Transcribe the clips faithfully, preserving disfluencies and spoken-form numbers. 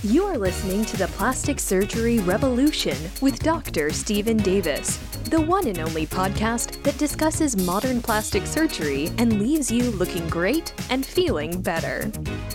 You are listening to the Plastic Surgery Revolution with Doctor Stephen Davis, the one and only podcast that discusses modern plastic surgery and leaves you looking great and feeling better.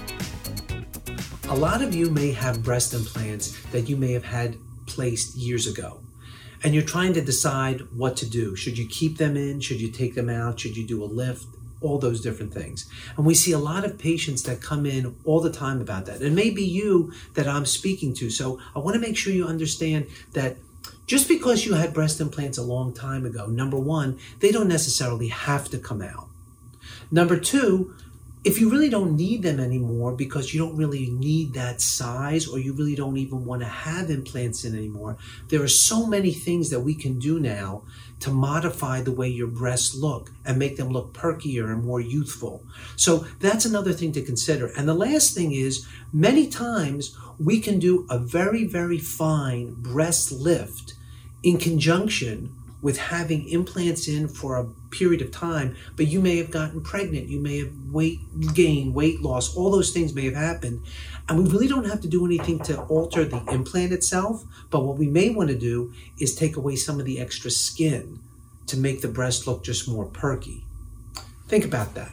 A lot of you may have breast implants that you may have had placed years ago, and you're trying to decide what to do. Should you keep them in? Should you take them out? Should you do a lift? All those different things. And we see a lot of patients that come in all the time about that. It may be you that I'm speaking to. So I want to make sure you understand that just because you had breast implants a long time ago, number one, they don't necessarily have to come out. Number two, if you really don't need them anymore because you don't really need that size or you really don't even want to have implants in anymore, there are so many things that we can do now to modify the way your breasts look and make them look perkier and more youthful. So that's another thing to consider. And the last thing is, many times we can do a very, very fine breast lift in conjunction with having implants in for a period of time, but you may have gotten pregnant, you may have weight gain, weight loss, all those things may have happened. And we really don't have to do anything to alter the implant itself, but what we may want to do is take away some of the extra skin to make the breast look just more perky. Think about that.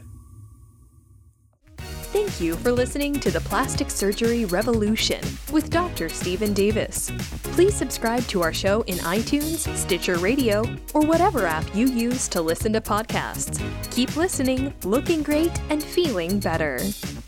Thank you for listening to the Plastic Surgery Revolution with Doctor Stephen Davis. Please subscribe to our show in iTunes, Stitcher Radio, or whatever app you use to listen to podcasts. Keep listening, looking great, and feeling better.